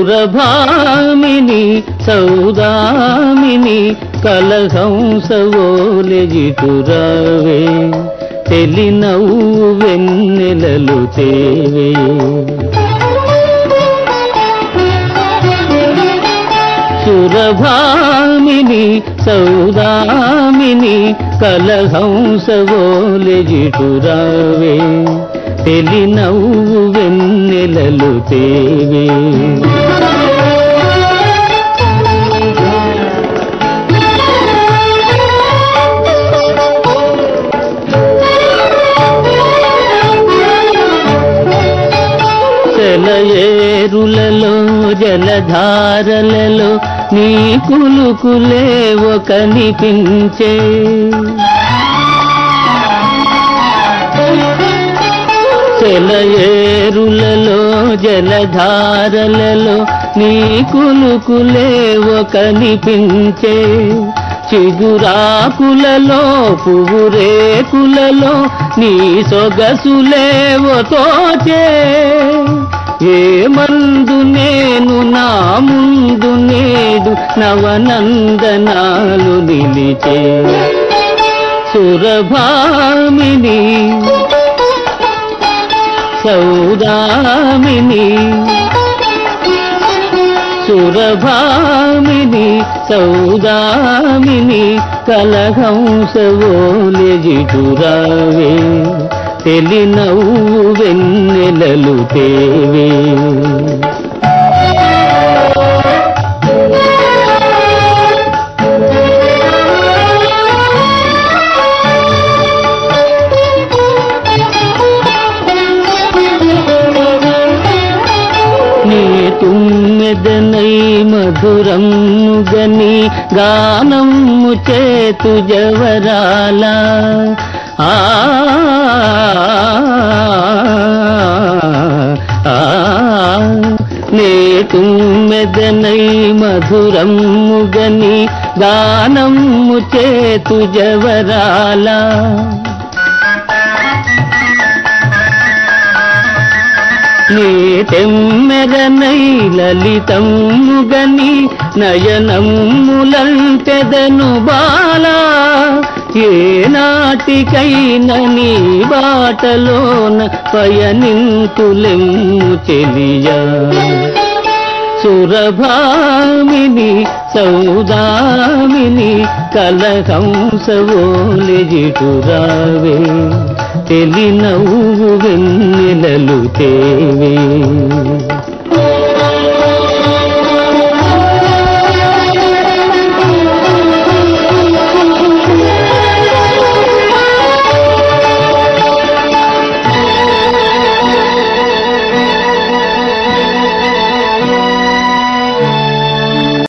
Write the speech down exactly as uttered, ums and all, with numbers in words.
సురభామిని సౌదామిని కలహంసవోలెజిటురావే తెలినవ్వు వెన్నెలలు తేవే. సురభామిని సౌదామిని కలహంసవోలెజిటురావే తెలినవ్వు వెన్నెలలు తేవే. సెలయేరులలో జలధారలలో నీ కులుకులేవో కనిపించే. సెలయేరులలో జలధారలలో నీ కులుకులేవో కనిపించే. చిగురాకులలో పువ్వురేకులలో నీ సొగసులేవో తోచే. ఏ మందు నేను నా ముందు నేడు నవనందనాలు నిలిచే. సురభామిని సౌదామిని సురభామిని సౌదామిని కలహంసవోలెజిటురావే తెలినవ్వు వెన్నెలలు తేవే. నీ తుమ్మెదనై మధురముగని గానము చేతు జవరాల. ఆ నే తుమ్మెదనై మధురముగని గానము చేతు జవరాల. నీ తెమ్మెరనై లలితముగని నయనములంటెదను బాలా. ఏ నాటికైన నీ బాటలోన పయనింతులెమ్ము చెలియా. సురభామిని సౌదామిని కలహంసవోలెజిటురావే తెలినవ్వు వెన్నెలలు తేవే.